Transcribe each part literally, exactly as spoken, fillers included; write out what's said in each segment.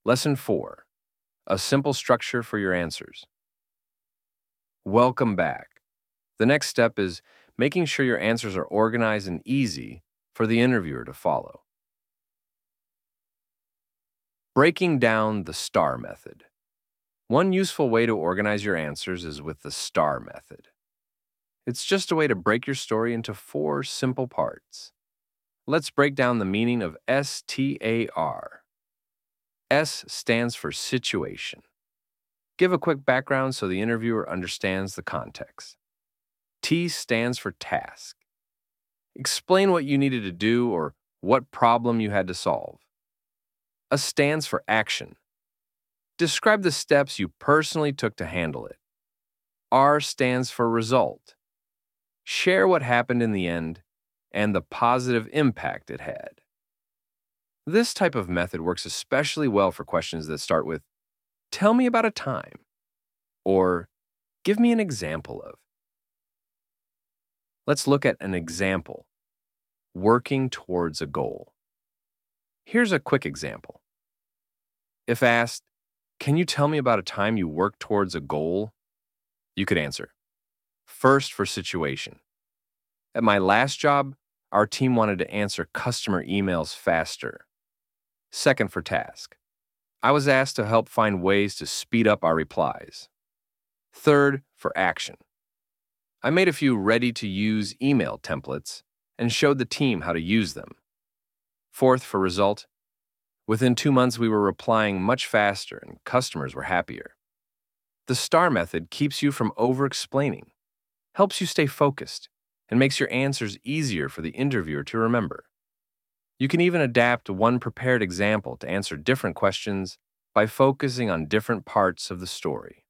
Lesson four, a simple structure for your answers. Welcome back. The next step is making sure your answers are organized and easy for the interviewer to follow. Breaking down the STAR method. One useful way to organize your answers is with the STAR method. It's just a way to break your story into four simple parts. Let's break down the meaning of S T A R. S stands for situation. Give a quick background so the interviewer understands the context. T stands for task. Explain what you needed to do or what problem you had to solve. A stands for action. Describe the steps you personally took to handle it. R stands for result. Share what happened in the end and the positive impact it had. This type of method works especially well for questions that start with, "Tell me about a time," or "Give me an example of." Let's look at an example. Working towards a goal. Here's a quick example. If asked, "Can you tell me about a time you worked towards a goal?" You could answer, "First for situation. At my last job, our team wanted to answer customer emails faster. Second for task. I was asked to help find ways to speed up our replies. Third for action. I made a few ready-to-use email templates and showed the team how to use them. Fourth for result. Within two months, we were replying much faster and customers were happier." The STAR method keeps you from over-explaining, helps you stay focused, and makes your answers easier for the interviewer to remember. You can even adapt one prepared example to answer different questions by focusing on different parts of the story.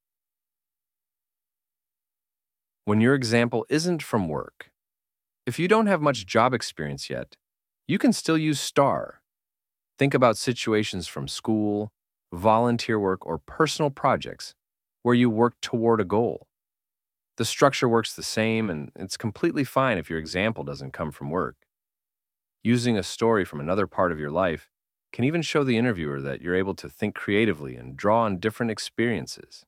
When your example isn't from work, if you don't have much job experience yet, you can still use STAR. Think about situations from school, volunteer work, or personal projects where you work toward a goal. The structure works the same, and it's completely fine if your example doesn't come from work. Using a story from another part of your life can even show the interviewer that you're able to think creatively and draw on different experiences.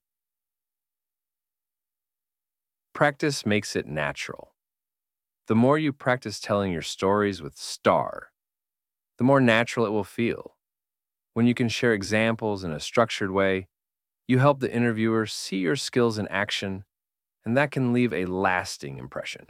Practice makes it natural. The more you practice telling your stories with STAR, the more natural it will feel. When you can share examples in a structured way, you help the interviewer see your skills in action, and that can leave a lasting impression.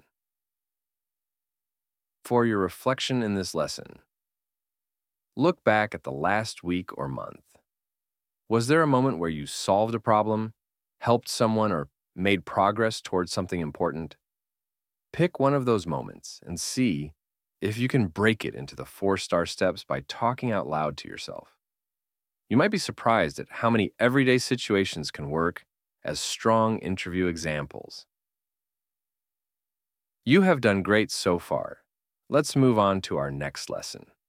For your reflection in this lesson, look back at the last week or month. Was there a moment where you solved a problem, helped someone, or made progress towards something important? Pick one of those moments and see if you can break it into the four STAR steps by talking out loud to yourself. You might be surprised at how many everyday situations can work as strong interview examples. You have done great so far. Let's move on to our next lesson.